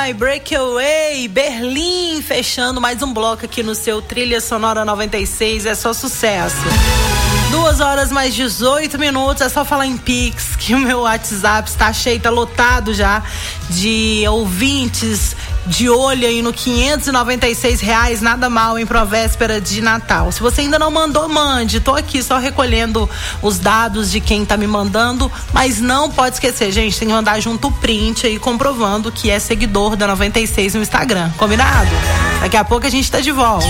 My Breakaway, Berlim, fechando mais um bloco aqui no seu Trilha Sonora 96, é só sucesso. 2h mais 18 minutos, é só falar em Pix, que o meu WhatsApp está cheio, tá lotado já de ouvintes de olho aí no R$596, nada mal em provéspera de Natal. Se você ainda não mandou, mande. Tô aqui só recolhendo os dados de quem tá me mandando, mas não pode esquecer, gente, tem que mandar junto o print aí comprovando que é seguidor da 96 no Instagram. Combinado? Daqui a pouco a gente tá de volta.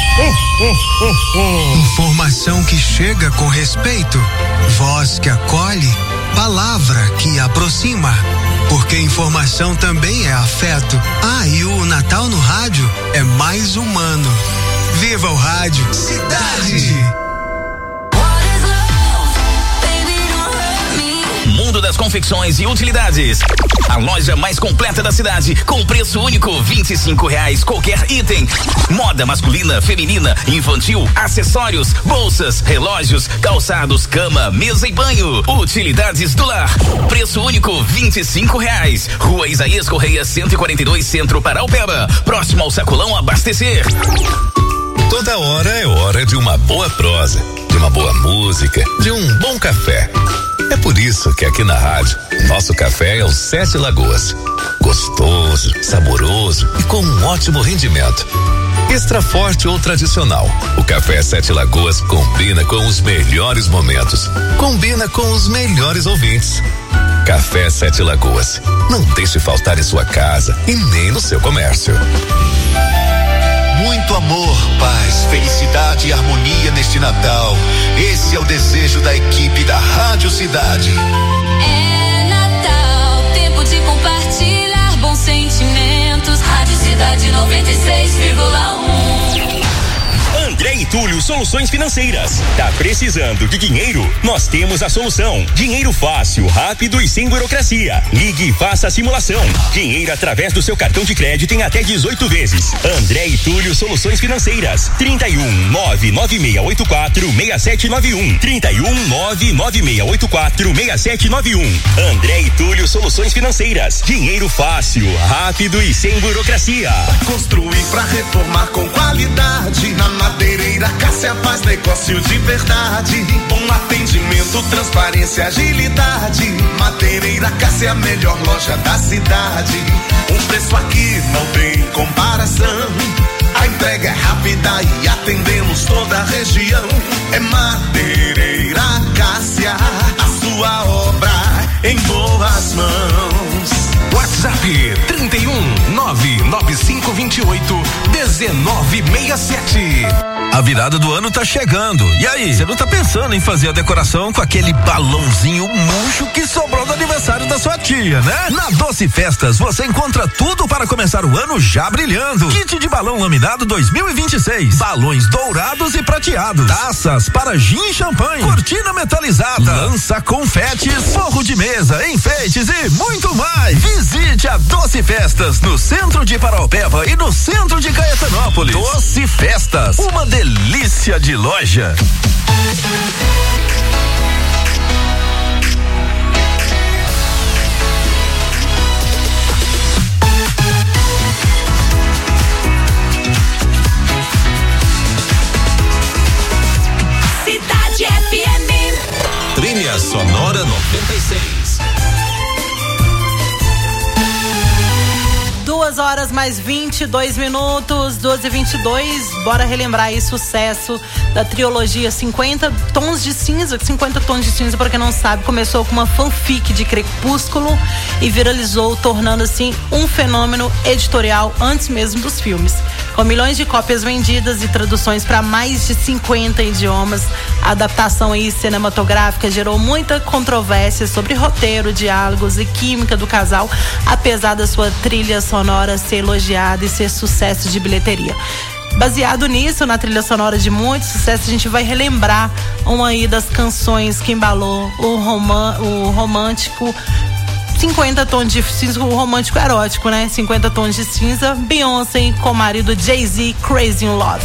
Informação que chega com respeito, voz que acolhe, palavra que aproxima. Porque informação também é afeto. Ah, e o Natal no rádio é mais humano. Viva o rádio Cidade! Mundo das confecções e utilidades. A loja mais completa da cidade, com preço único, R$25 qualquer item. Moda masculina, feminina, infantil, acessórios, bolsas, relógios, calçados, cama, mesa e banho. Utilidades do lar. Preço único, R$25. Rua Isaías Correia 142, Centro, Paraupeba. Próximo ao Sacolão Abastecer. Toda hora é hora de uma boa prosa, de uma boa música, de um bom café. É por isso que aqui na rádio, nosso café é o Sete Lagoas. Gostoso, saboroso e com um ótimo rendimento. Extra forte ou tradicional, o café Sete Lagoas combina com os melhores momentos. Combina com os melhores ouvintes. Café Sete Lagoas. Não deixe faltar em sua casa e nem no seu comércio. Muito amor, paz, felicidade e harmonia neste Natal. Esse é o desejo da equipe da Rádio Cidade. É Natal, tempo de compartilhar bons sentimentos. Rádio Cidade 96,1. André e Túlio Soluções Financeiras. Tá precisando de dinheiro? Nós temos a solução. Dinheiro fácil, rápido e sem burocracia. Ligue e faça a simulação. Dinheiro através do seu cartão de crédito em até 18 vezes. André e Túlio Soluções Financeiras. 31-99684-6791. 31-99684-6791. André e Túlio Soluções Financeiras. Dinheiro fácil, rápido e sem burocracia. Construir pra reformar com qualidade. Na Madeireira Cássia faz negócio de verdade. Bom atendimento, transparência, agilidade. Madeireira Cássia é a melhor loja da cidade. Um preço aqui não tem comparação. A entrega é rápida e atendemos toda a região. É Madeireira Cássia, a sua obra em boas mãos. WhatsApp 31-99528-1967. A virada do ano tá chegando. E aí, você não tá pensando em fazer a decoração com aquele balãozinho murcho que sobrou do aniversário da sua tia, né? Na Doce Festas você encontra tudo para começar o ano já brilhando. Kit de balão laminado 2026, balões dourados e prateados, taças para gin e champanhe, cortina metalizada, lança confetes, forro de mesa, enfeites e muito mais. Visite a Doce Festas no centro de Paraupeba e no centro de Caetanópolis. Doce Festas, uma delícia de loja. Cidade FM. Trilha Sonora 96. 2h mais 22 minutos, 12h22. Bora relembrar aí sucesso da trilogia 50 Tons de Cinza. 50 Tons de Cinza, pra quem não sabe, começou com uma fanfic de Crepúsculo e viralizou, tornando assim um fenômeno editorial antes mesmo dos filmes. Com milhões de cópias vendidas e traduções para mais de 50 idiomas, a adaptação aí cinematográfica gerou muita controvérsia sobre roteiro, diálogos e química do casal, apesar da sua trilha sonora ser elogiada e ser sucesso de bilheteria. Baseado nisso, na trilha sonora de muito sucesso, a gente vai relembrar uma aí das canções que embalou o romântico 50 tons de cinza, o romântico erótico, né? 50 tons de cinza, Beyoncé com o marido Jay-Z, Crazy in Love.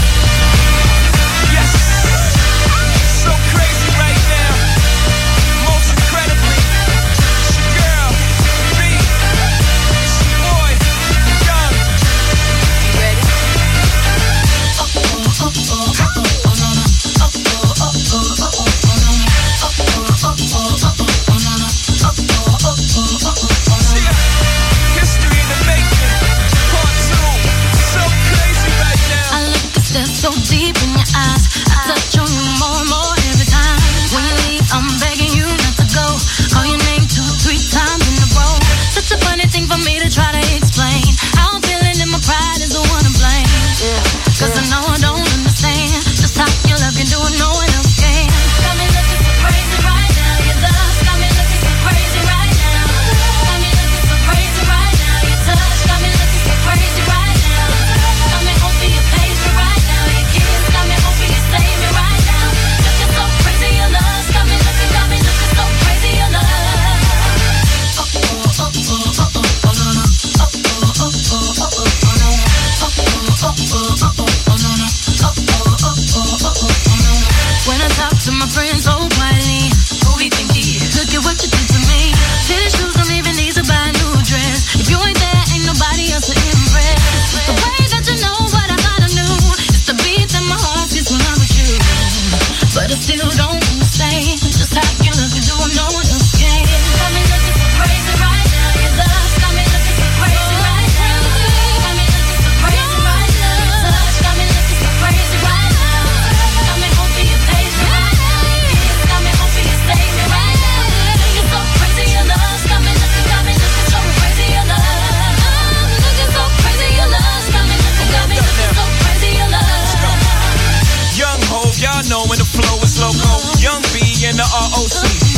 deep in your eyes. I touch on you more and more every time. When you leave, I'm begging you not to go. Call your name 2-3 times in a row. Such a funny thing for me to try to explain. How I'm feeling and my pride is the one to blame. Cause I know I don't understand just how your love can do it, no one else can. Got me looking so crazy right now. Your love got me looking so crazy right now. Got me looking so crazy right now. Your touch got me looking so crazy right now. Got me hoping you page me right now. Your kiss got me hoping you save me right now. Looking so crazy, your love got me looking so crazy, your love. When I talk to my friends so quietly, who we think he is? Look at what you did to me. Fitted shoes don't even need to buy a new dress. If you ain't there, ain't nobody else to impress. It's the way that you know what I thought I knew. It's the beat that my heart gets when I'm with you. But I still don't understand just how you look and do what no one else can. Got me looking so crazy right now. Your love got me looking so crazy right now. Got me looking so crazy right now. Your touch got me looking so crazy right now. Got me hoping you page me right now. Your kiss got me hoping you save me right now. Looking so crazy, your love got me looking so crazy, your love. Looking so crazy, your love got me looking so crazy, your love. Young Hov, y'all know when the flow is loco. Young B and the ROC.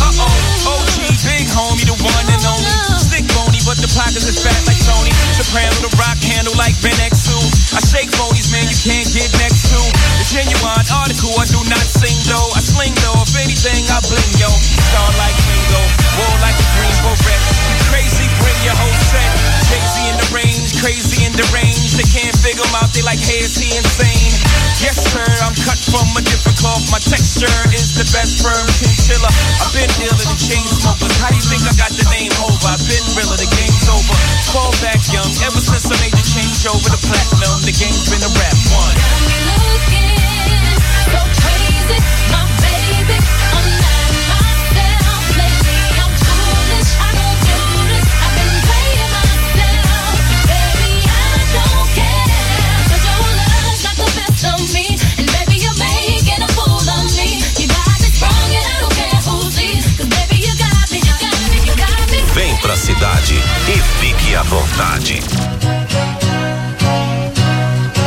OG, big homie, the one and only. Stick bony, but the pockets is fat like Tony. Soprano, the rock handle like Ben X2. I shake phonies, man, you can't get next to. The genuine article, I do not sing though. I sling though, if anything, I bling yo. Star like Ringo, war like a Greensboro wreck. You crazy, bring your whole set. Crazy in the range, crazy in the range. They can't figure him out, they like, hey, is he insane? Yes, sir, I'm cut from a different cloth. My texture is the best firm chinchilla. I've been iller than chain smokers. How do you think I got the name over? I've been realer, the game's over. Fall back young, ever since I made the change over to platinum. The game's been a rap one. Got me looking so crazy, my baby. I'm not myself lately. I'm foolish, I don't do this. I've been playing myself, baby. I don't care. 'Cause your love's not the best of me, and baby you're making a fool of me. You got me strong and I don't care who sees. 'Cause baby you got me, you got me, you got me. Vem pra cidade e fique à vontade.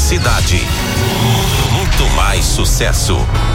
Cidade. Muito mais sucesso.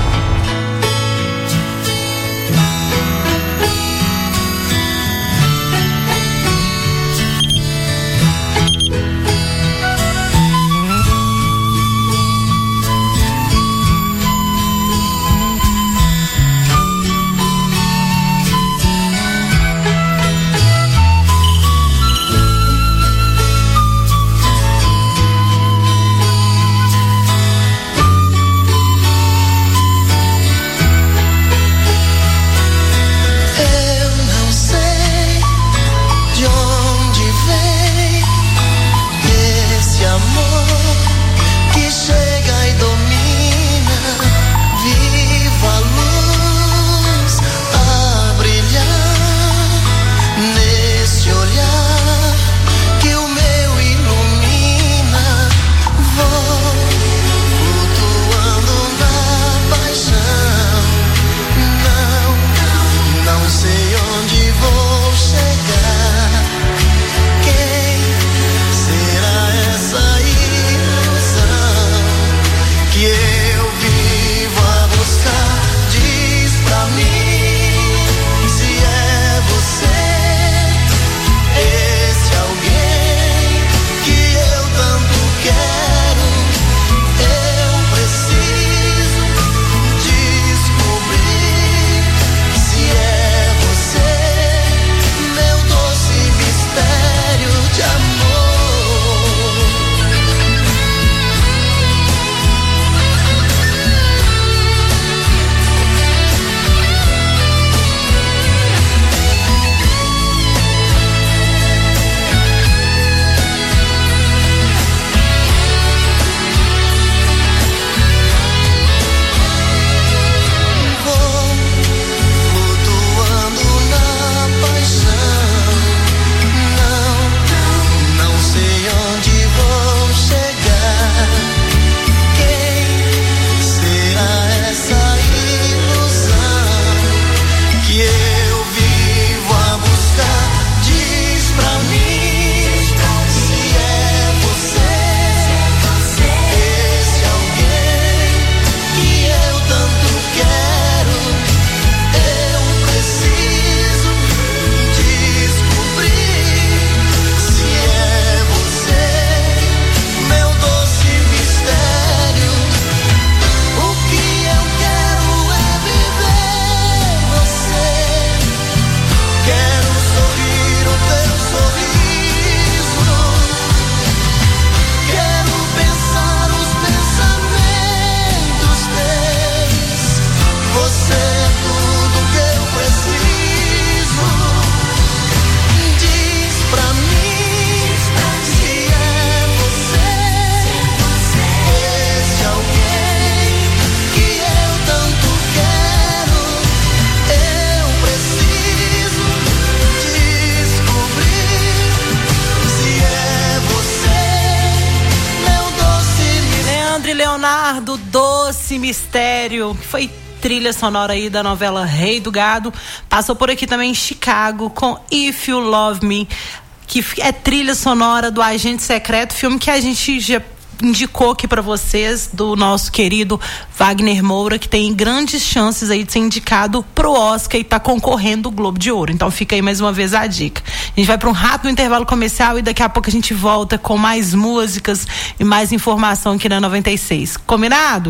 Leonardo, Doce Mistério, que foi trilha sonora aí da novela Rei do Gado. Passou por aqui também em Chicago com If You Love Me, que é trilha sonora do Agente Secreto, filme que a gente já indicou aqui para vocês, do nosso querido Wagner Moura, que tem grandes chances aí de ser indicado pro Oscar e tá concorrendo ao Globo de Ouro. Então fica aí mais uma vez a dica. A gente vai para um rápido intervalo comercial e daqui a pouco a gente volta com mais músicas e mais informação aqui na 96. Combinado?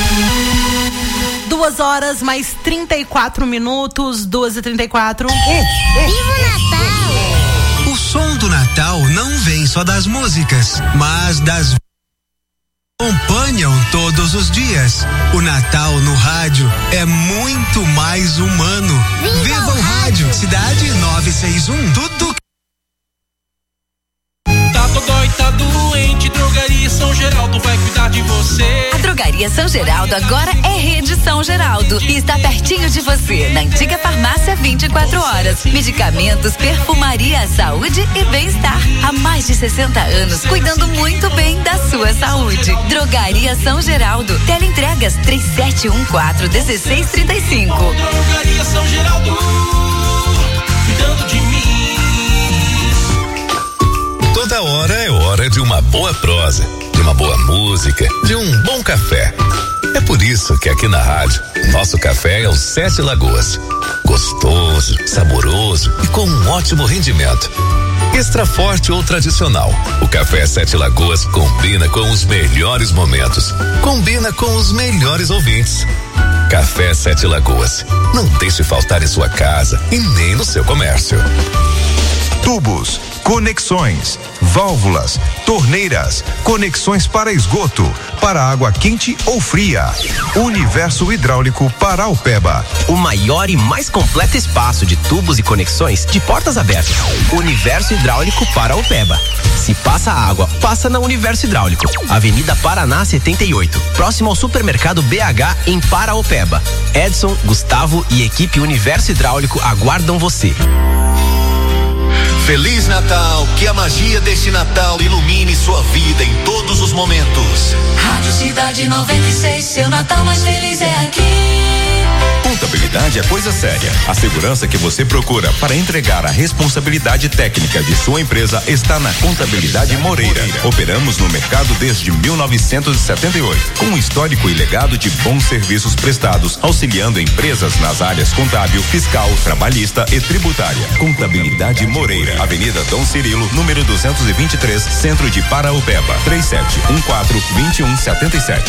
2 horas mais 34 minutos, 2h34. Viva o Natal! O som do Natal não vem só das músicas, mas das acompanham todos os dias. O Natal no rádio é muito mais humano. Viva o rádio! Cidade 961. Tudo. Tá dodói, tá doente, Drogaria São Geraldo vai cuidar de você. A Drogaria São Geraldo agora é Rede São Geraldo e está pertinho de você, na antiga farmácia 24 horas. Medicamentos, perfumaria, saúde e bem-estar. Há mais de 60 anos, cuidando muito bem da sua saúde. Drogaria São Geraldo. Teleentregas 3714-1635. Drogaria São Geraldo, cuidando de mim. Toda hora é hora de uma boa prosa, de de uma boa música, de um bom café. É por isso que aqui na rádio, nosso café é o Sete Lagoas. Gostoso, saboroso e com um ótimo rendimento. Extra forte ou tradicional, o café Sete Lagoas combina com os melhores momentos. Combina com os melhores ouvintes. Café Sete Lagoas. Não deixe faltar em sua casa e nem no seu comércio. Tubos, conexões, válvulas, torneiras, conexões para esgoto, para água quente ou fria. Universo Hidráulico Paraupeba. O maior e mais completo espaço de tubos e conexões de portas abertas. Universo Hidráulico Paraupeba. Se passa água, passa na Universo Hidráulico. Avenida Paraná 78, próximo ao supermercado BH em Paraupeba. Edson, Gustavo e equipe Universo Hidráulico aguardam você. Feliz Natal, que a magia deste Natal ilumine sua vida em todos os momentos. Rádio Cidade 96, seu Natal mais feliz é aqui. Contabilidade é coisa séria. A segurança que você procura para entregar a responsabilidade técnica de sua empresa está na Contabilidade Moreira. Operamos no mercado desde 1978, com um histórico e legado de bons serviços prestados, auxiliando empresas nas áreas contábil, fiscal, trabalhista e tributária. Contabilidade Moreira, Avenida Dom Cirilo, número 223, Centro de Paraupeba. 3714-2177.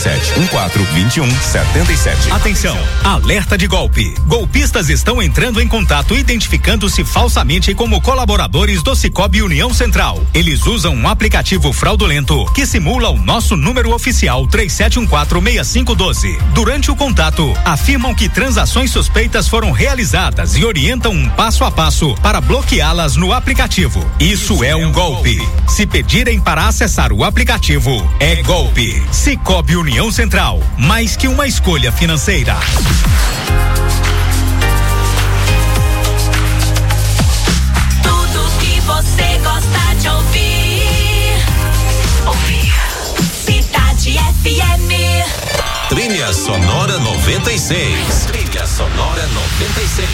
3714-2177. Atenção, alerta de golpe. Golpistas estão entrando em contato identificando-se falsamente como colaboradores do Sicoob União Central. Eles usam um aplicativo fraudulento que simula o nosso número oficial 3714-6512. Durante o contato, afirmam que transações suspeitas foram realizadas e orientam um passo a passo para bloqueá-las no aplicativo. Isso é um golpe. Se pedirem para acessar o aplicativo, é golpe. Sicoob União Central, mais que uma escolha financeira. Tudo que você gosta de ouvir. Cidade FM. Trilha Sonora 96. Trilha Sonora 96.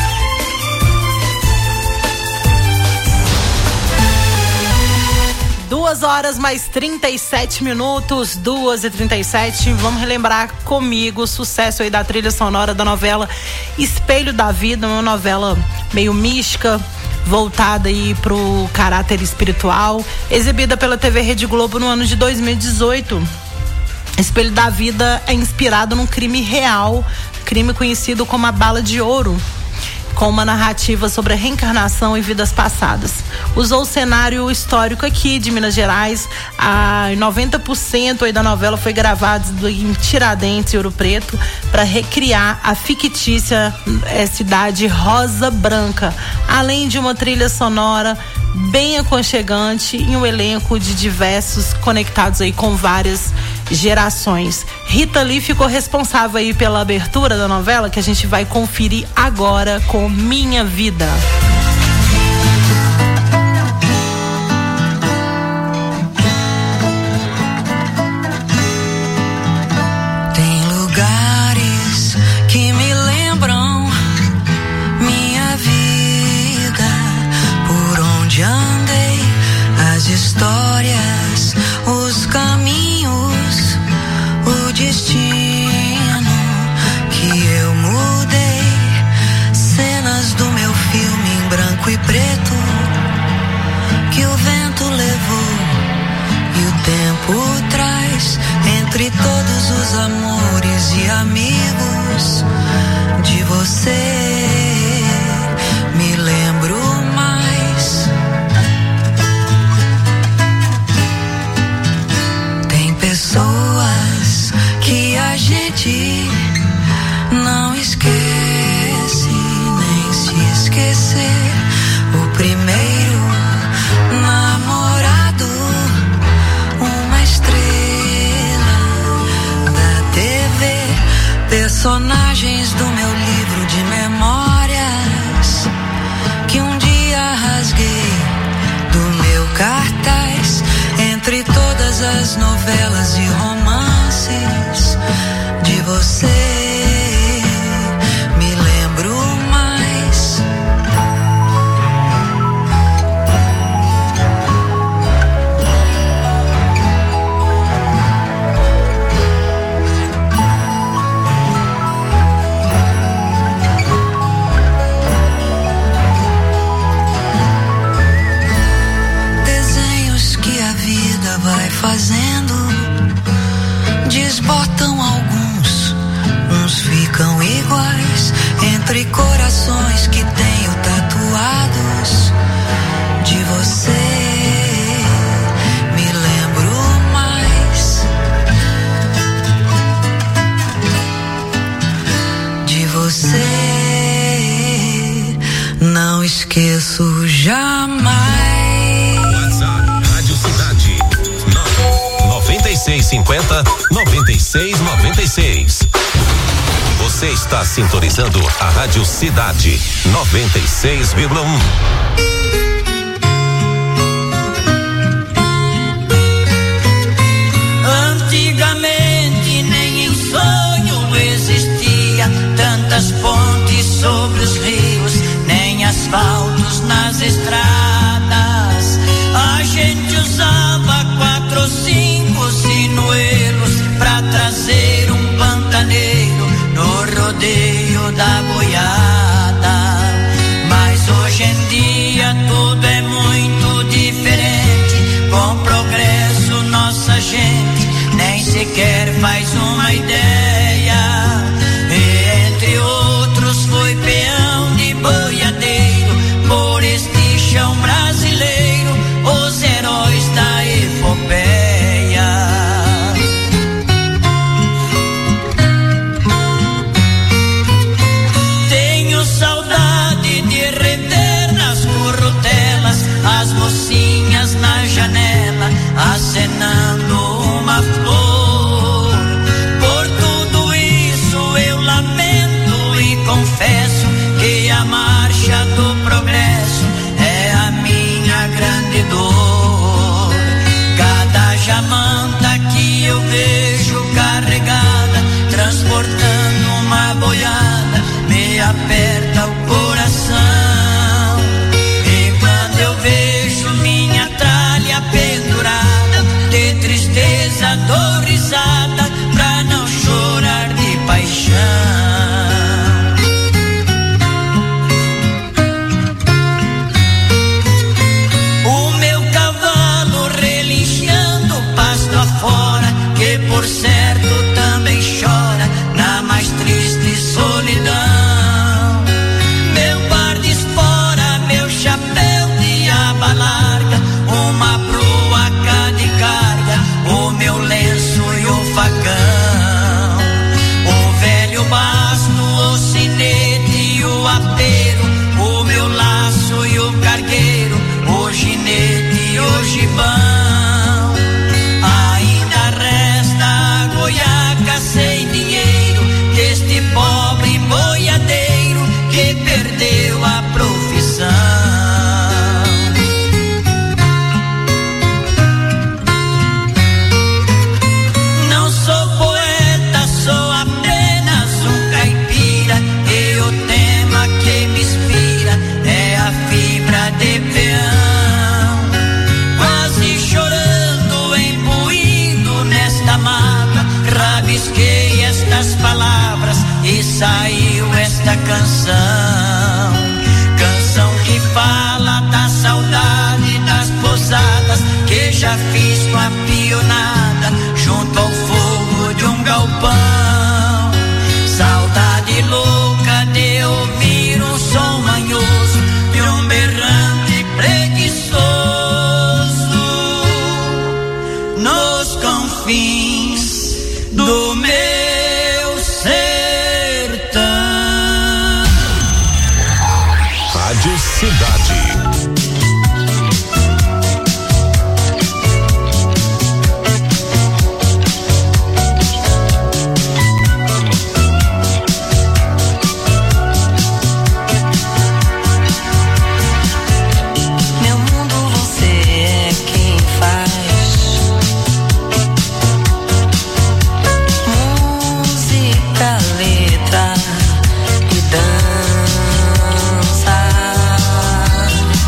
2h mais 37min, 2h37. Vamos relembrar comigo o sucesso aí da trilha sonora da novela Espelho da Vida, uma novela meio mística, voltada aí pro caráter espiritual, exibida pela TV Rede Globo no ano de 2018. Espelho da Vida é inspirado num crime real, crime conhecido como a Bala de Ouro, com uma narrativa sobre a reencarnação e vidas passadas. Usou o cenário histórico aqui de Minas Gerais. 90% aí da novela foi gravado em Tiradentes e Ouro Preto para recriar a fictícia cidade Rosa Branca, além de uma trilha sonora bem aconchegante e um elenco de diversos conectados aí com várias gerações. Rita Lee ficou responsável aí pela abertura da novela, que a gente vai conferir agora com Minha Vida. Tem lugares que me lembram minha vida, por onde andei, as histórias, os caminhos, o destino que eu mudei, cenas do meu filme em branco e preto que o vento levou e o tempo traz, entre todos os amores e amigos de você me lembro mais. Tem pessoas que a gente não esquece, nem se esquecer. O primeiro namorado, uma estrela da TV, personagens do meu livro de memórias que um dia rasguei do meu cartaz, entre todas as novelas e romances de você me lembro mais. entre corações que tenho tatuados de você. Me lembro mais de você. Não esqueço jamais. WhatsApp Rádio Cidade 9650-9696. Você está sintonizando a Rádio Cidade 96,1. Antigamente nem em sonho existia tantas pontes sobre os rios, nem asfaltos nas estradas. A gente usava 4 ou 5 sinuelos pra trazer um pantaneiro no rodeio da boiada. Mas hoje em dia tudo é muito diferente. Com o progresso nossa gente nem sequer faz uma ideia. E entre outros foi peão de boiadeiro por este chão brasileiro, os heróis da epopeia. Tenho saudade de rever nas currutelas as mocinhas na janela acenando uma flor. Por tudo isso eu lamento e confesso que a marcha do progresso é a minha grande dor. Cada jamanta que eu vejo carregada, transportando uma boiada, me aperta o coração. E quando eu vejo minha tralha pendurada, de tristeza dou risada pra não chorar de paixão. O meu cavalo relinchando pasto afora, que por certo também chora na mais triste solidão. Meu par de espora, meu chapéu de aba larga, uma proaca de carga, o meu lenço e o facão. O velho basto, o sinete e o apeiro, o meu laço e o cargueiro, o ginete e o gibão. Ainda resta a goiaca sem dinheiro deste pobre boiadeiro que perdeu a profissão. Não sou poeta, sou apenas um caipira, e o tema que me inspira é a fibra de peão. Quase chorando, imbuído nesta mágoa, rabisquei estas palavras e saiu esta canção. Canção que fala da saudade das posadas que já fiz com a pionada junto ao fogo de um galpão. Saudade louca de ouvir um som manhoso de um berrante preguiçoso nos confins do meu sertão. Rádio Cidade. Meu mundo você é quem faz. Música, letra e dança.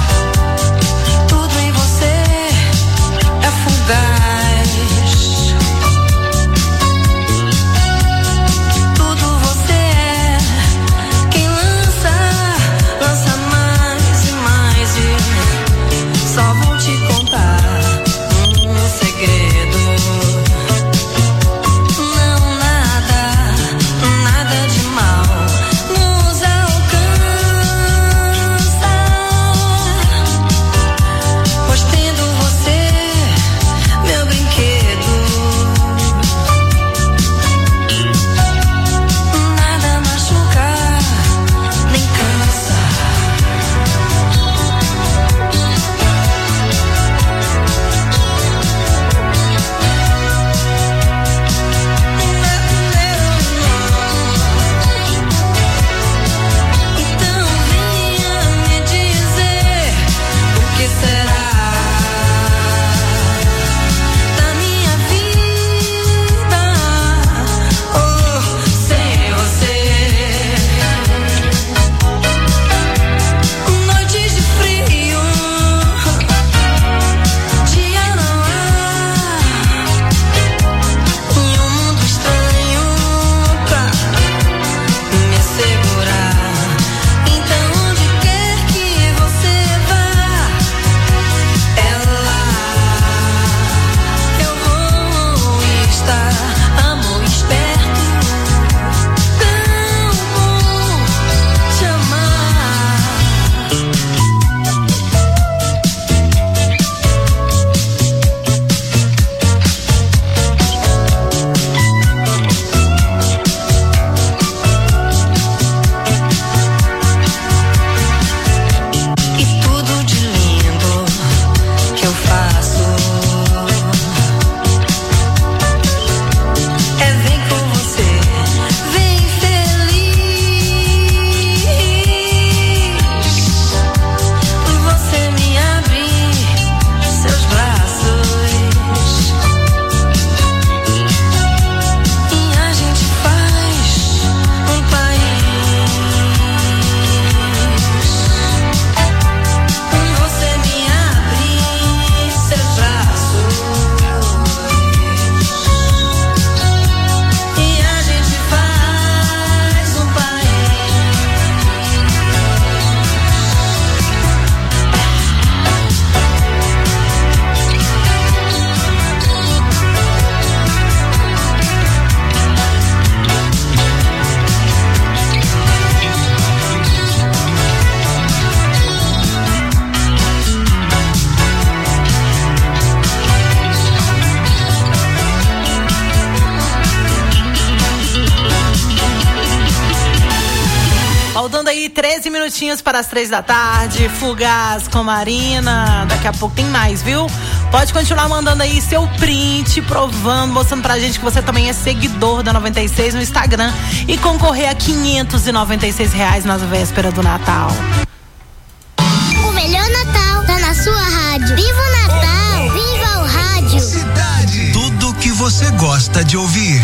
Faltando aí 13 minutinhos para as 3 da tarde. Fugaz com Marina. Daqui a pouco tem mais, viu? Pode continuar mandando aí seu print, provando, mostrando pra gente que você também é seguidor da 96 no Instagram e concorrer a R$596 na véspera do Natal. O melhor Natal tá na sua rádio. Viva o Natal! Viva o rádio! Cidade. Tudo que você gosta de ouvir.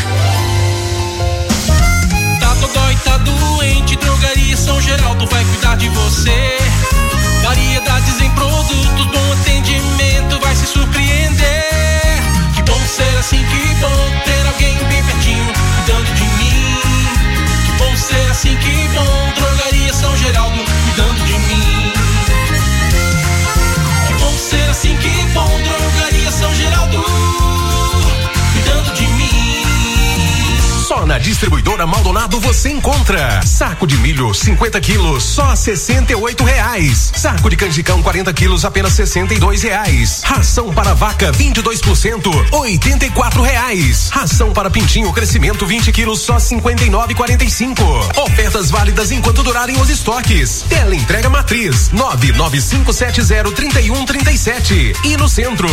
Tá dodói, tá doente, Drogaria São Geraldo vai cuidar de você. Variedades em produtos, bom atendimento, vai se surpreender. Que bom ser assim, que bom ter alguém bem pertinho, cuidando de mim. Que bom ser assim, que bom, Drogaria São Geraldo, cuidando de mim. Que bom ser assim, que bom, Drogaria São Geraldo, cuidando de mim. Só na Distribuidora Maldonado você encontra saco de milho 50 quilos, só R$68. Saco de canjicão 40 quilos, apenas R$62. Ração para vaca 22%, R$84. Ração para pintinho crescimento 20 quilos, só R$59,45. Ofertas válidas enquanto durarem os estoques. Tela entrega matriz 995703137 e no centro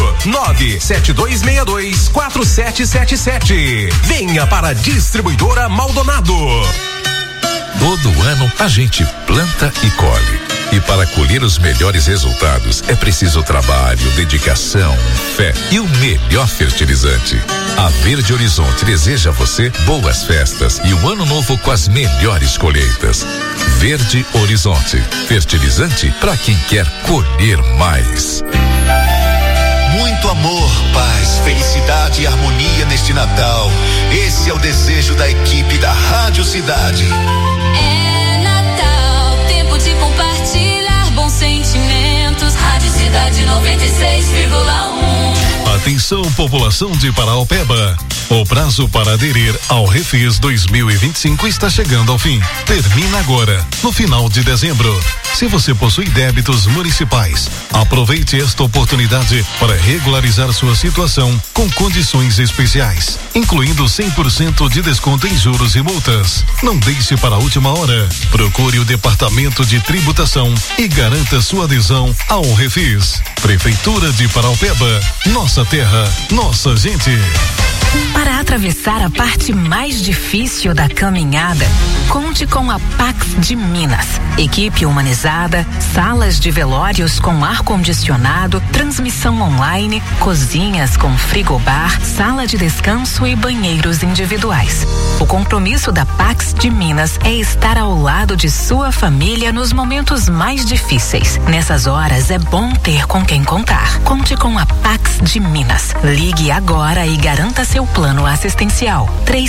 972624777. Venha para a Distribuidora Maldonado. Todo ano a gente planta e colhe. E para colher os melhores resultados é preciso trabalho, dedicação, fé e o melhor fertilizante. A Verde Horizonte deseja a você boas festas e um ano novo com as melhores colheitas. Verde Horizonte, fertilizante para quem quer colher mais. Muito amor, paz, felicidade e harmonia neste Natal. Esse é o desejo da equipe da Rádio Cidade. É Natal, tempo de compartilhar bons sentimentos. Rádio Cidade 96,1. Atenção, população de Paraopeba. O prazo para aderir ao Refis 2025 está chegando ao fim. Termina agora, no final de dezembro. Se você possui débitos municipais, aproveite esta oportunidade para regularizar sua situação com condições especiais, incluindo 100% de desconto em juros e multas. Não deixe para a última hora. Procure o Departamento de Tributação e garanta sua adesão ao Refis. Prefeitura de Paraopeba, nossa terra, nossa gente. Para atravessar a parte mais difícil da caminhada, conte com a Pax de Minas. Equipe humanizada, salas de velórios com ar-condicionado, transmissão online, cozinhas com frigobar, sala de descanso e banheiros individuais. O compromisso da Pax de Minas é estar ao lado de sua família nos momentos mais difíceis. Nessas horas é bom ter com quem contar. Conte com a Pax de Minas. Ligue agora e garanta seu plano assistencial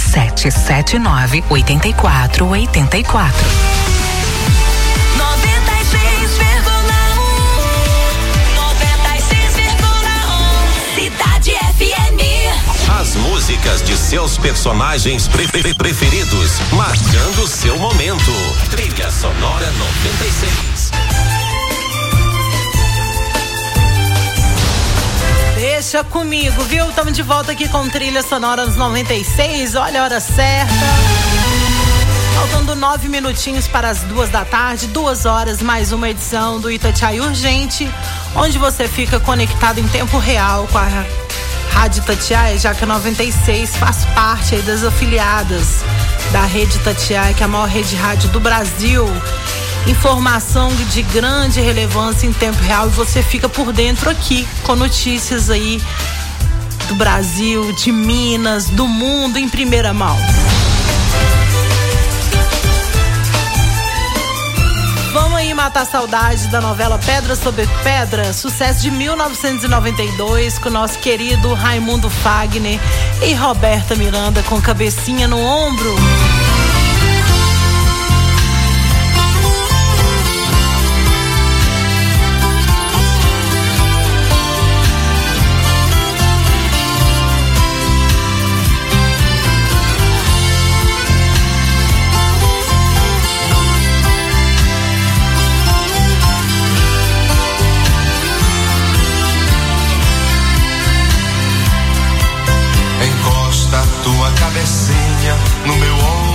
3779-8484. 96,1 Cidade FM. As músicas de seus personagens preferidos, marcando seu momento. Trilha Sonora 96. Deixa comigo, viu? Estamos de volta aqui com Trilha Sonora nos 96. Olha a hora certa. Faltando 9 minutinhos para as 2 da tarde, 2 horas, mais uma edição do Itatiaia Urgente, onde você fica conectado em tempo real com a Rádio Itatiaia, já que a 96 faz parte aí das afiliadas da Rede Itatiaia, que é a maior rede de rádio do Brasil. Informação de grande relevância em tempo real e você fica por dentro aqui com notícias aí do Brasil, de Minas, do mundo em primeira mão. Vamos aí matar a saudade da novela Pedra sobre Pedra, sucesso de 1992 com o nosso querido Raimundo Fagner e Roberta Miranda com Cabecinha no Ombro. Tua cabecinha no meu ombro.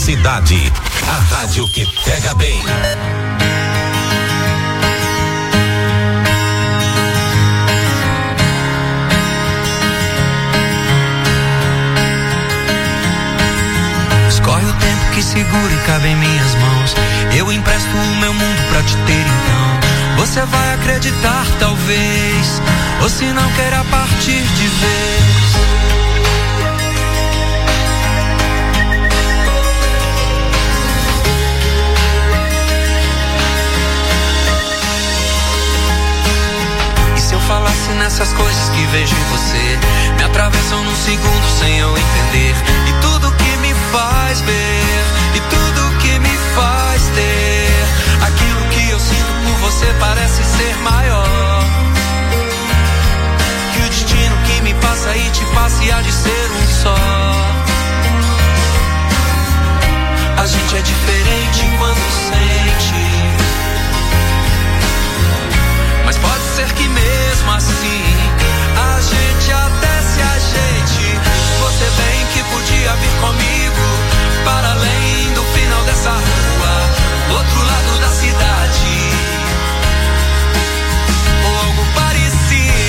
cidade. A rádio que pega bem. Escorre o tempo que segura e cabe em minhas mãos. Eu empresto o meu mundo pra te ter então. Você vai acreditar talvez, ou se não queira partir de vez. Falasse nessas coisas que vejo em você, me atravessam num segundo sem eu entender. E tudo que me faz ver, e tudo que me faz ter, aquilo que eu sinto por você parece ser maior que o destino que me passa e te passa e há de ser um só. A gente é diferente quando sente, mas pode ser que mesmo assim a gente até se ajeite. Você bem que podia vir comigo para além do final dessa rua, outro lado da cidade, ou algo parecido.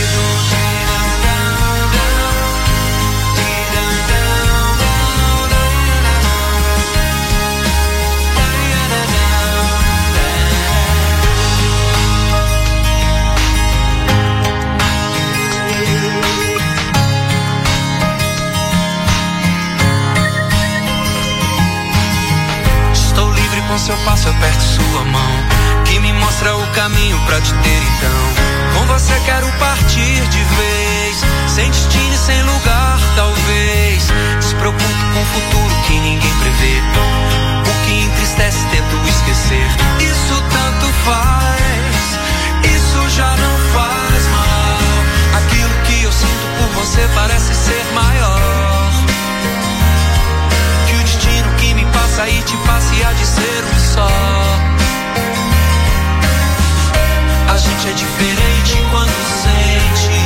Com seu passo aperto sua mão, que me mostra o caminho pra te ter então. Com você quero partir de vez, sem destino e sem lugar talvez. Despreocupo com o futuro que ninguém prevê, o que entristece tento esquecer. Isso tanto faz, isso já não faz mal. Aquilo que eu sinto por você parece ser maior que o destino que me passa e te passa e há de ser um só. A gente é diferente quando sente,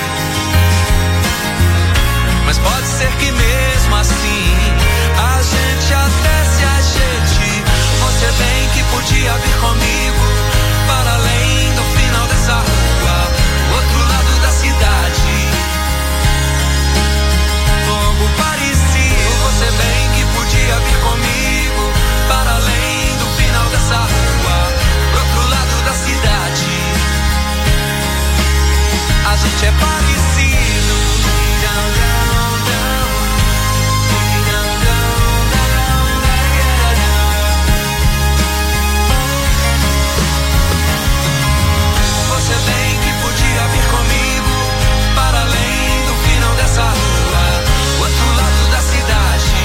mas pode ser que mesmo assim a gente até se ajeite. Você bem que podia vir comigo para além do final dessa rua, outro lado da cidade, algo parecido. Você bem que podia vir comigo para além do final dessa rua, pro outro lado da cidade. A gente é parecido. Você bem que podia vir comigo para além do final dessa rua, outro lado da cidade,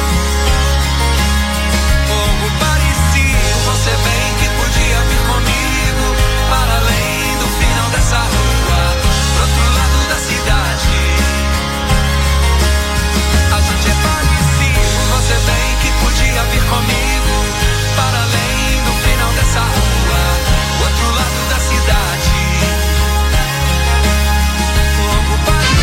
algo parecido. Você bem que podia vir comigo para além do final dessa rua, pro outro lado da cidade. A gente é parecido. Você bem que podia vir comigo para além do final dessa rua, outro lado da cidade. Algo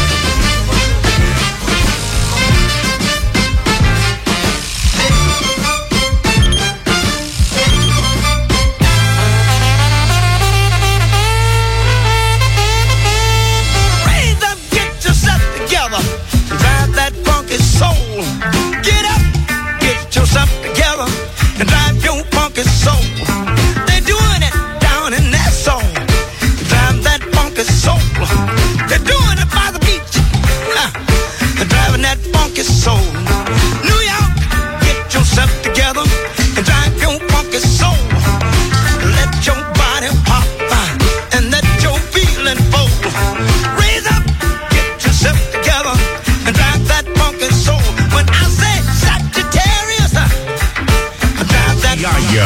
Raise up, get yourself together, drive that funky soul. Get up, get yourself together, and drive your funky soul. They're doing it down in that soul. Drive that funky soul. They're doing it by the beach. They're driving that funky soul. New York, get yourself together and drive your funky soul. Let your body pop and let your feeling fold. Raise up, get yourself together and drive that funky soul. When I say Sagittarius, drive that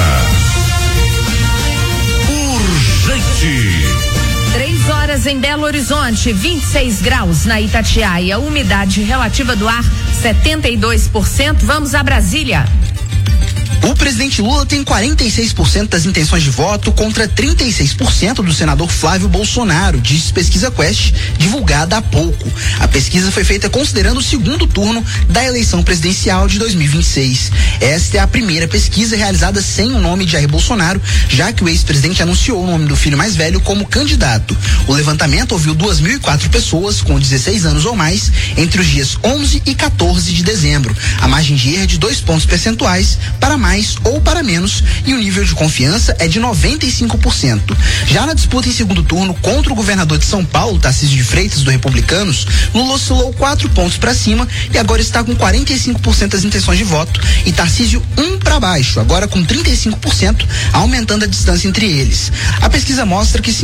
Urgente. 3 horas em Belo Horizonte, 26 graus na Itatiaia, umidade relativa do ar 72%. Vamos a Brasília. O presidente Lula tem 46% das intenções de voto contra 36% do senador Flávio Bolsonaro, diz Pesquisa Quest, divulgada há pouco. A pesquisa foi feita considerando o segundo turno da eleição presidencial de 2026. Esta é a primeira pesquisa realizada sem o nome de Jair Bolsonaro, já que o ex-presidente anunciou o nome do filho mais velho como candidato. O levantamento ouviu 2.004 pessoas com 16 anos ou mais entre os dias 11 e 14 de dezembro. A margem de erro é de 2 pontos percentuais para mais ou para menos e o nível de confiança é de 95%. Já na disputa em segundo turno contra o governador de São Paulo, Tarcísio de Freitas, do Republicanos, Lula oscilou 4 pontos para cima e agora está com 45% das intenções de voto e Tarcísio 1 para baixo, agora com 35%, aumentando a distância entre eles. A pesquisa mostra que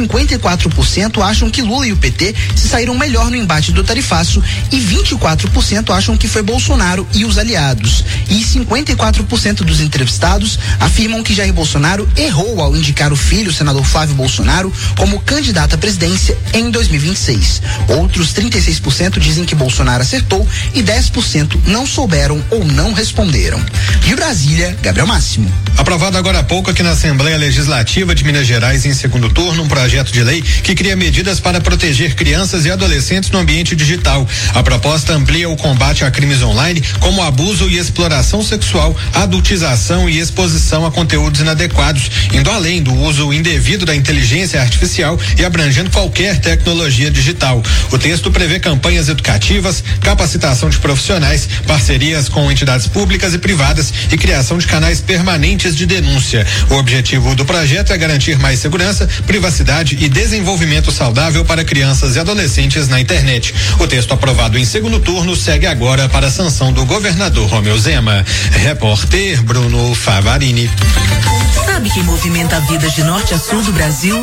54% acham que Lula e o PT se saíram melhor no embate do tarifaço e 24% acham que foi Bolsonaro e os aliados. E 54% dos entrevistados afirmam que Jair Bolsonaro errou ao indicar o filho, o senador Flávio Bolsonaro, como candidato à presidência em 2026. Outros 36% dizem que Bolsonaro acertou e 10% não souberam ou não responderam. De Brasília, Gabriel Máximo. Aprovado agora há pouco aqui na Assembleia Legislativa de Minas Gerais, em segundo turno, um projeto de lei que cria medidas para proteger crianças e adolescentes no ambiente digital. A proposta amplia o combate a crimes online, como abuso e exploração sexual, adultização e exposição a conteúdos inadequados, indo além do uso indevido da inteligência artificial e abrangendo qualquer tecnologia digital. O texto prevê campanhas educativas, capacitação de profissionais, parcerias com entidades públicas e privadas e criação de canais permanentes de denúncia. O objetivo do projeto é garantir mais segurança, privacidade e desenvolvimento saudável para crianças e adolescentes na internet. O texto aprovado em segundo turno segue agora para a sanção do governador Romeu Zema. Repórter Bruno Favarini. Sabe quem movimenta a vida de norte a sul do Brasil?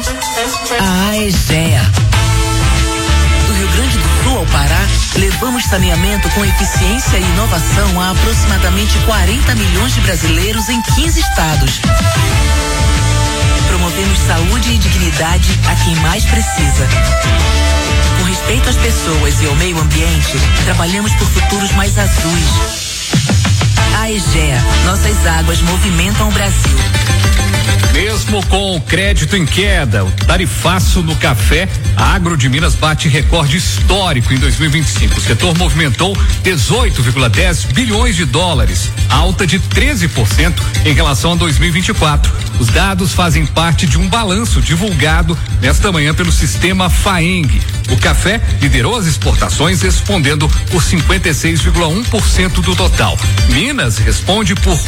A AEGEA. Do Rio Grande do Sul ao Pará, levamos saneamento com eficiência e inovação a aproximadamente 40 milhões de brasileiros em 15 estados. Promovemos saúde e dignidade a quem mais precisa. Com respeito às pessoas e ao meio ambiente, trabalhamos por futuros mais azuis. AEGEA, nossas águas movimentam o Brasil. Mesmo com o crédito em queda, o tarifaço no café, a Agro de Minas bate recorde histórico em 2025. O setor movimentou 18,10 bilhões de dólares, alta de 13% em relação a 2024. Os dados fazem parte de um balanço divulgado nesta manhã pelo sistema FAENG. O café liderou as exportações, respondendo por 56,1% do total. Minas responde por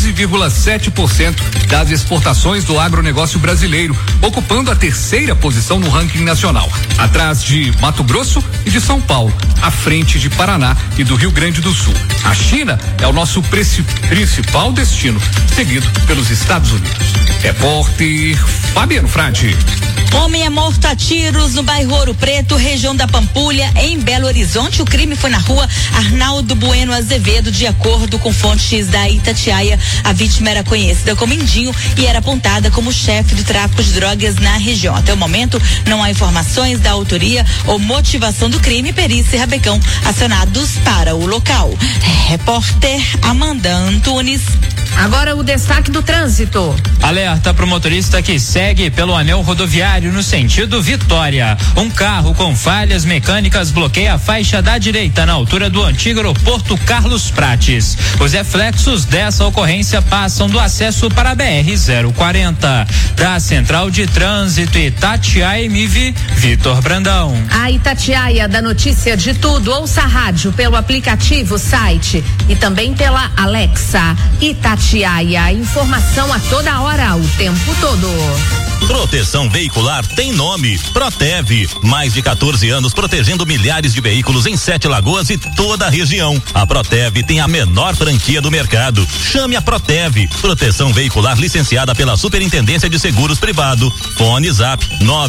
11,7% das exportações do agronegócio brasileiro, ocupando a terceira posição no ranking nacional, atrás de Mato Grosso e de São Paulo, à frente de Paraná e do Rio Grande do Sul. A China é o nosso principal destino, seguido pelos Estados Unidos. Repórter Fabiano Frade. Homem é morto a tiros no bairro Ouro Preto, região da Pampulha, em Belo Horizonte. O crime foi na rua Arnaldo Bueno Azevedo. De acordo com fontes da Itatiaia, a vítima era conhecida como Indinho e era apontada como chefe do tráfico de drogas na região. Até o momento, não há informações da autoria ou motivação do crime. Perícia e Rabecão acionados para o local. Repórter Amanda Antunes. Agora o destaque do trânsito. Alerta para o motorista que segue pelo anel rodoviário no sentido Vitória. Um carro com falhas mecânicas bloqueia a faixa da direita na altura do antigo aeroporto Carlos Prates. Os reflexos dessa ocorrência passam do acesso para a BR-040. Da Central de Trânsito Itatiaia MV, Vitor Brandão. A Itatiaia dá notícia de tudo. Ouça a rádio pelo aplicativo, site e também pela Alexa. Itatiaia, informação a toda hora, o tempo todo. Proteção veicular tem nome, Protev. Mais de 14 anos protegendo milhares de veículos em 7 Lagoas e toda a região. A Protev tem a menor franquia do mercado. Chame a Protev. Proteção veicular licenciada pela Superintendência de Seguros Privado. Fone Zap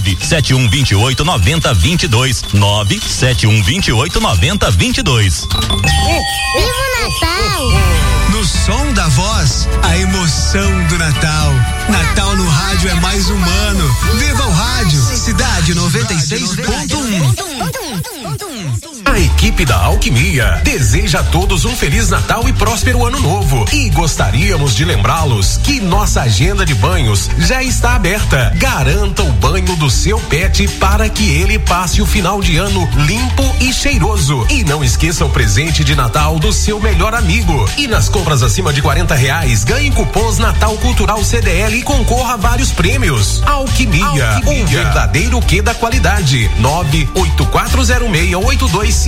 971289022. 971289022. Viva o Natal! No som da voz, a emoção do Natal. Natal no rádio é mais humano. Viva o rádio. Cidade 96.1. A equipe da Alquimia deseja a todos um Feliz Natal e próspero Ano Novo. E gostaríamos de lembrá-los que nossa agenda de banhos já está aberta. Garanta o banho do seu pet para que ele passe o final de ano limpo e cheiroso. E não esqueça o presente de Natal do seu melhor amigo. E nas compras acima de R$40, ganhe cupons Natal Cultural CDL e concorra a vários prêmios. Alquimia, um verdadeiro quê da qualidade. 984068254.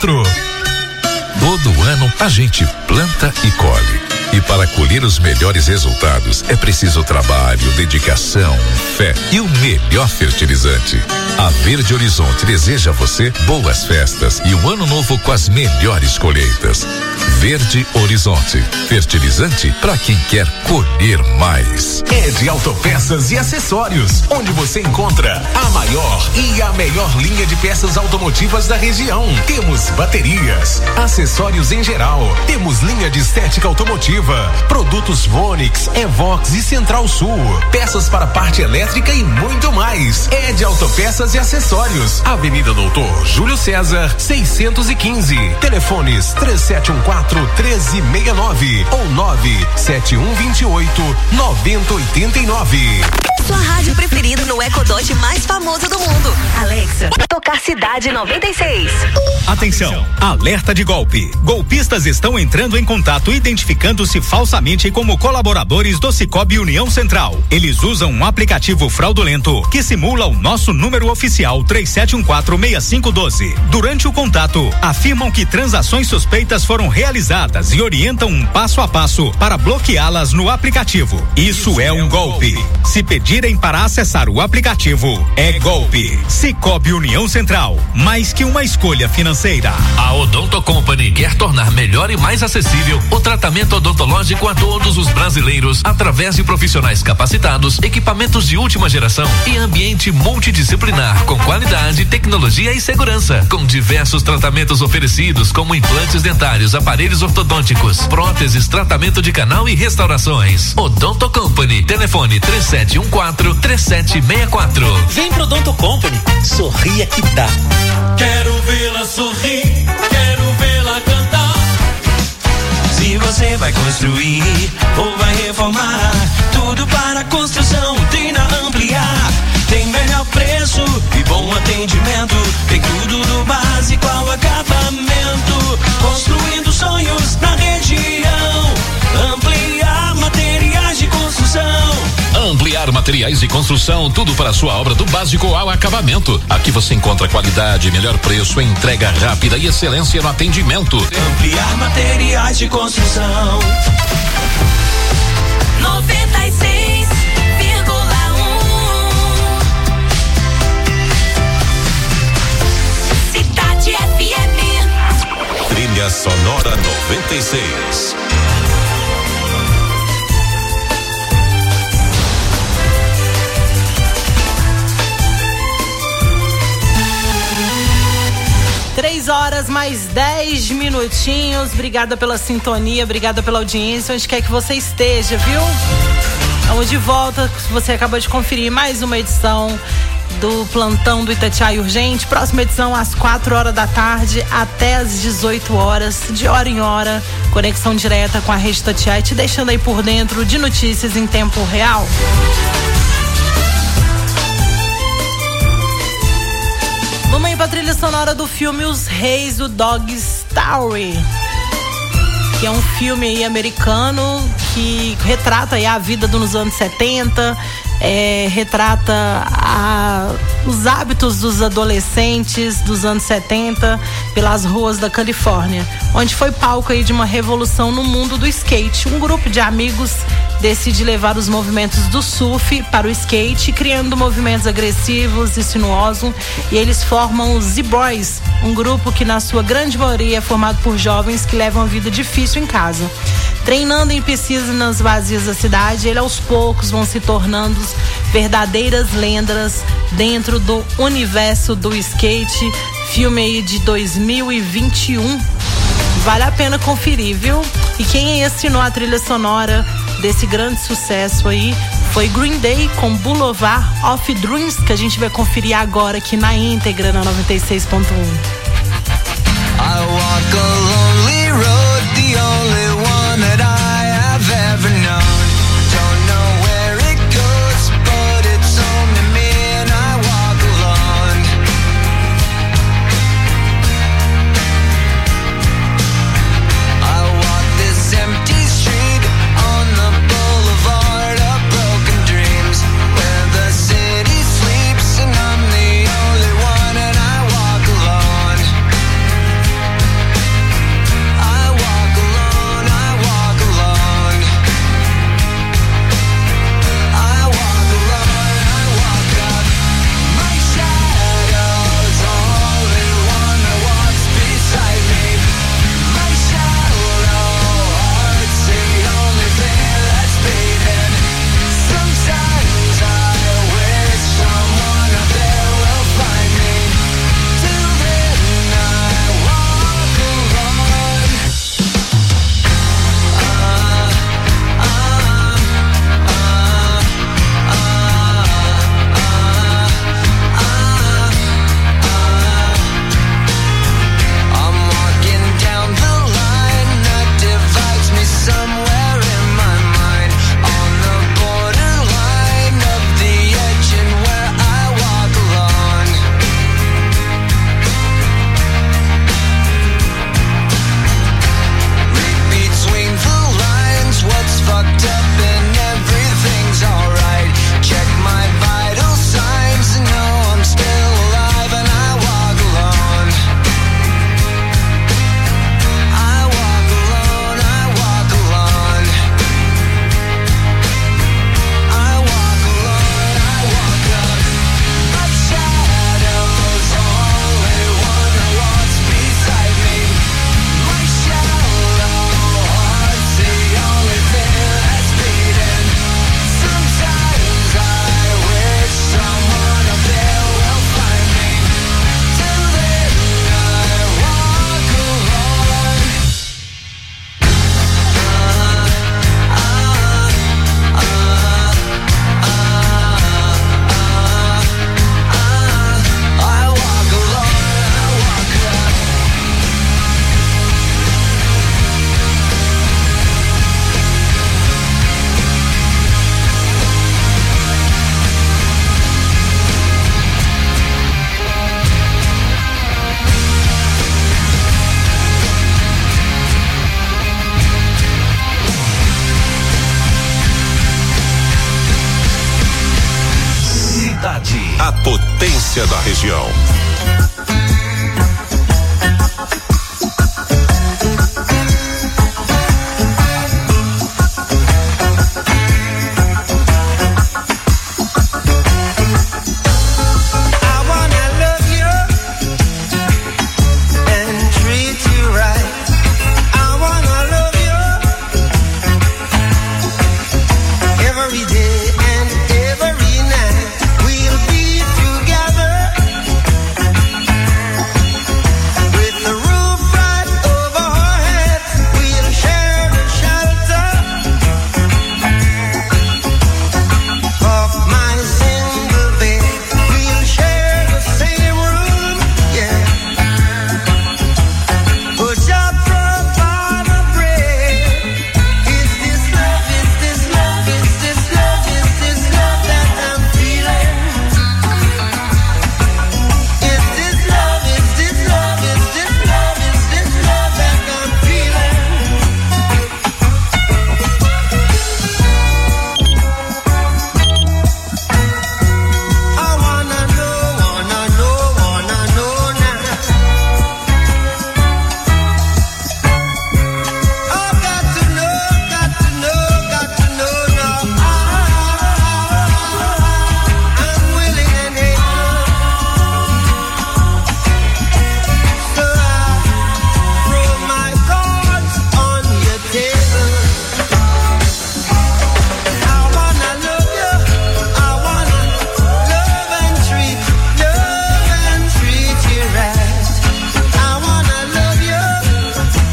Todo ano a gente planta e colhe. E para colher os melhores resultados é preciso trabalho, dedicação, fé e o melhor fertilizante. A Verde Horizonte deseja a você boas festas e um ano novo com as melhores colheitas. Verde Horizonte, fertilizante para quem quer colher mais. Ed Autopeças e Acessórios, onde você encontra a maior e a melhor linha de peças automotivas da região. Temos baterias, acessórios em geral, temos linha de estética automotiva, produtos Vonix, Evox e Central Sul, peças para parte elétrica e muito mais. Ed Autopeças e Acessórios, Avenida Doutor Júlio César, 615. Telefones 3714-1369 ou 97128-9089. Sua rádio preferida no Ecodot mais famoso do mundo. Alexa, tocar Cidade 96. Atenção, alerta de golpe. Golpistas estão entrando em contato identificando-se falsamente como colaboradores do Sicoob União Central. Eles usam um aplicativo fraudulento que simula o nosso número oficial 3714-6512. Durante o contato, afirmam que transações suspeitas foram realizadas e orientam um passo a passo para bloqueá-las no aplicativo. Isso é um golpe. Se pedirem para acessar o aplicativo, é golpe. Sicoob União Central, mais que uma escolha financeira. A Odonto Company quer tornar melhor e mais acessível o tratamento odontológico a todos os brasileiros através de profissionais capacitados, equipamentos de última geração e ambiente multidisciplinar com qualidade, tecnologia e segurança. Com diversos tratamentos oferecidos como implantes dentários, aparelhos ortodônticos, próteses, tratamento de canal e restaurações. Odonto Company, telefone 3714-3764. Vem pro Odonto Company, sorria que dá. Quero vê-la sorrir, quero vê-la cantar. Se você vai construir ou vai reformar, tudo para construção, Trina Ampliar. Tem melhor preço e bom atendimento, tem tudo do básico ao acabamento. Construindo sonhos na região. Ampliar materiais de construção. Ampliar materiais de construção, tudo para a sua obra do básico ao acabamento. Aqui você encontra qualidade, melhor preço, entrega rápida e excelência no atendimento. Ampliar materiais de construção. 96,1 Cidade FM. Trilha Sonora 96. Três horas mais 10 minutinhos. Obrigada pela sintonia, obrigada pela audiência, onde quer que você esteja, viu? Estamos de volta. Você acabou de conferir mais uma edição do Plantão do Itatiaia Urgente. Próxima edição às 4 horas da tarde até às 18 horas, de hora em hora. Conexão direta com a Rede Itatiaia, te deixando aí por dentro de notícias em tempo real. Vamos aí pra trilha sonora do filme Os Reis do Dog Story, que é um filme aí americano que retrata aí a vida nos anos 70, retrata os hábitos dos adolescentes dos anos 70 pelas ruas da Califórnia, onde foi palco aí de uma revolução no mundo do skate. Um grupo de amigos decide levar os movimentos do surf para o skate, criando movimentos agressivos e sinuosos, e eles formam os Z-Boys, um grupo que na sua grande maioria é formado por jovens que levam uma vida difícil em casa. Treinando em piscinas vazias da cidade, eles aos poucos vão se tornando verdadeiras lendas dentro do universo do skate. Filme aí de 2021. Vale a pena conferir, viu? E quem assinou a trilha sonora desse grande sucesso aí foi Green Day com Boulevard of Dreams, que a gente vai conferir agora aqui na íntegra na 96.1. I walk a lonely road, the only one that I have ever known. Don't know where it goes, but it's home to me and I walk alone. I walk this empty street on the boulevard of broken dreams, where the city sleeps and I'm the only one and I walk alone. I walk alone, I walk alone. I walk alone, I walk up. My shadow's only one that walks beside me. My shallow heart's the only thing that's beating. Sometimes I wish someone up there will find me. Till then I walk alone. I'm walking down the line that divides me somewhere in my mind, on the borderline of the edge and where I walk alone. Read between the lines, what's fucked up and everything's alright. Check my vital signs and know I'm still alive and I walk alone. I walk alone, I walk alone. I walk alone, I walk up. My shadow's only one that walks beside me. My shallow heart's the only thing that's beating. Sometimes I wish someone up there will find me. Till then I walk alone. I walk alone, I walk up. Cidade. A potência da região.